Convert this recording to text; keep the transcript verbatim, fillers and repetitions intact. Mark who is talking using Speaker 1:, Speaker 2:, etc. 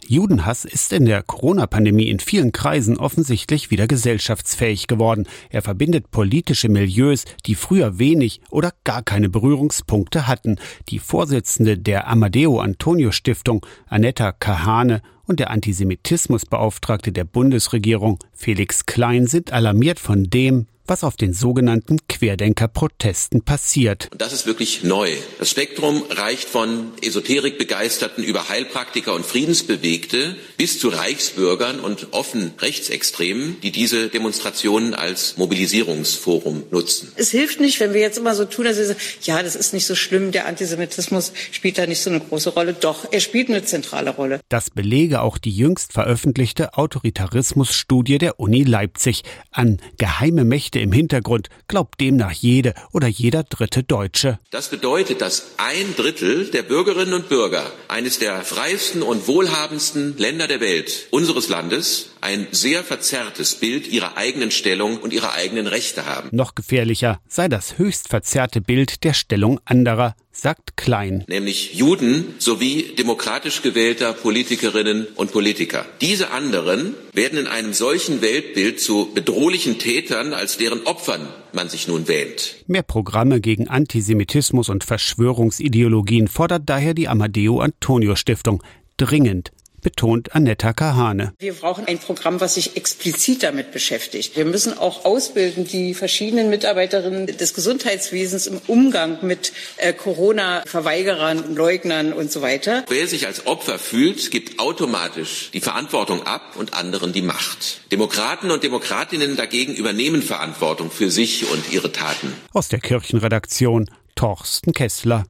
Speaker 1: Judenhass ist in der Corona-Pandemie in vielen Kreisen offensichtlich wieder gesellschaftsfähig geworden. Er verbindet politische Milieus, die früher wenig oder gar keine Berührungspunkte hatten. Die Vorsitzende der Amadeo-Antonio-Stiftung, Annetta Kahane, und der Antisemitismusbeauftragte der Bundesregierung, Felix Klein, sind alarmiert von dem, was auf den sogenannten Querdenker-Protesten passiert.
Speaker 2: Das ist wirklich neu. Das Spektrum reicht von Esoterikbegeisterten über Heilpraktiker und Friedensbewegte bis zu Reichsbürgern und offen Rechtsextremen, die diese Demonstrationen als Mobilisierungsforum nutzen.
Speaker 3: Es hilft nicht, wenn wir jetzt immer so tun, dass wir sagen, ja, das ist nicht so schlimm, der Antisemitismus spielt da nicht so eine große Rolle. Doch, er spielt eine zentrale Rolle.
Speaker 1: Das belege auch die jüngst veröffentlichte Autoritarismusstudie der Uni Leipzig. An geheime Mächte im Hintergrund glaubt demnach jede oder jeder dritte Deutsche.
Speaker 2: Das bedeutet, dass ein Drittel der Bürgerinnen und Bürger eines der freiesten und wohlhabendsten Länder der Welt, unseres Landes, ein sehr verzerrtes Bild ihrer eigenen Stellung und ihrer eigenen Rechte haben.
Speaker 1: Noch gefährlicher sei das höchst verzerrte Bild der Stellung anderer, sagt Klein.
Speaker 2: Nämlich Juden sowie demokratisch gewählter Politikerinnen und Politiker. Diese anderen werden in einem solchen Weltbild zu bedrohlichen Tätern, als deren Opfern man sich nun wähnt.
Speaker 1: Mehr Programme gegen Antisemitismus und Verschwörungsideologien fordert daher die Amadeo-Antonio-Stiftung dringend, betont Annetta Kahane.
Speaker 3: Wir brauchen ein Programm, was sich explizit damit beschäftigt. Wir müssen auch ausbilden, die verschiedenen Mitarbeiterinnen des Gesundheitswesens im Umgang mit äh, Corona-Verweigerern, Leugnern und so weiter.
Speaker 2: Wer sich als Opfer fühlt, gibt automatisch die Verantwortung ab und anderen die Macht. Demokraten und Demokratinnen dagegen übernehmen Verantwortung für sich und ihre Taten.
Speaker 1: Aus der Kirchenredaktion Torsten Kessler.